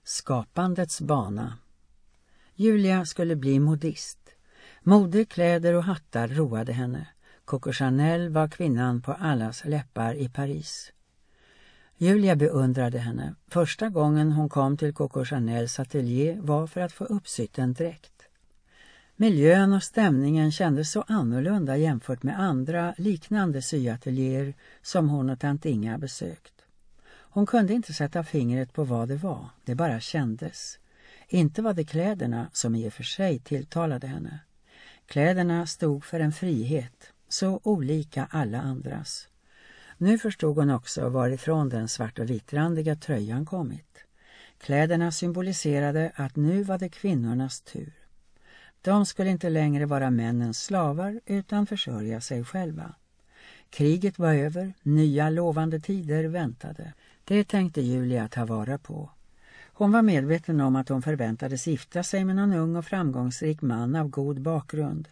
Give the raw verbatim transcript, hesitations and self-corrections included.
Skapandets bana. Julia skulle bli modist. Mode, kläder och hattar roade henne. Coco Chanel var kvinnan på allas läppar i Paris. Julia beundrade henne. Första gången hon kom till Coco Chanels atelier var för att få uppsytt en dräkt. Miljön och stämningen kändes så annorlunda jämfört med andra liknande syateljéer som hon och tant Inga besökt. Hon kunde inte sätta fingret på vad det var, det bara kändes. Inte var det kläderna som i och för sig tilltalade henne. Kläderna stod för en frihet, så olika alla andras. Nu förstod hon också varifrån den svart- och vitrandiga tröjan kommit. Kläderna symboliserade att nu var det kvinnornas tur. De skulle inte längre vara männens slavar utan försörja sig själva. Kriget var över, nya lovande tider väntade. Det tänkte Julia ta vara på. Hon var medveten om att hon förväntades gifta sig med någon ung och framgångsrik man av god bakgrund.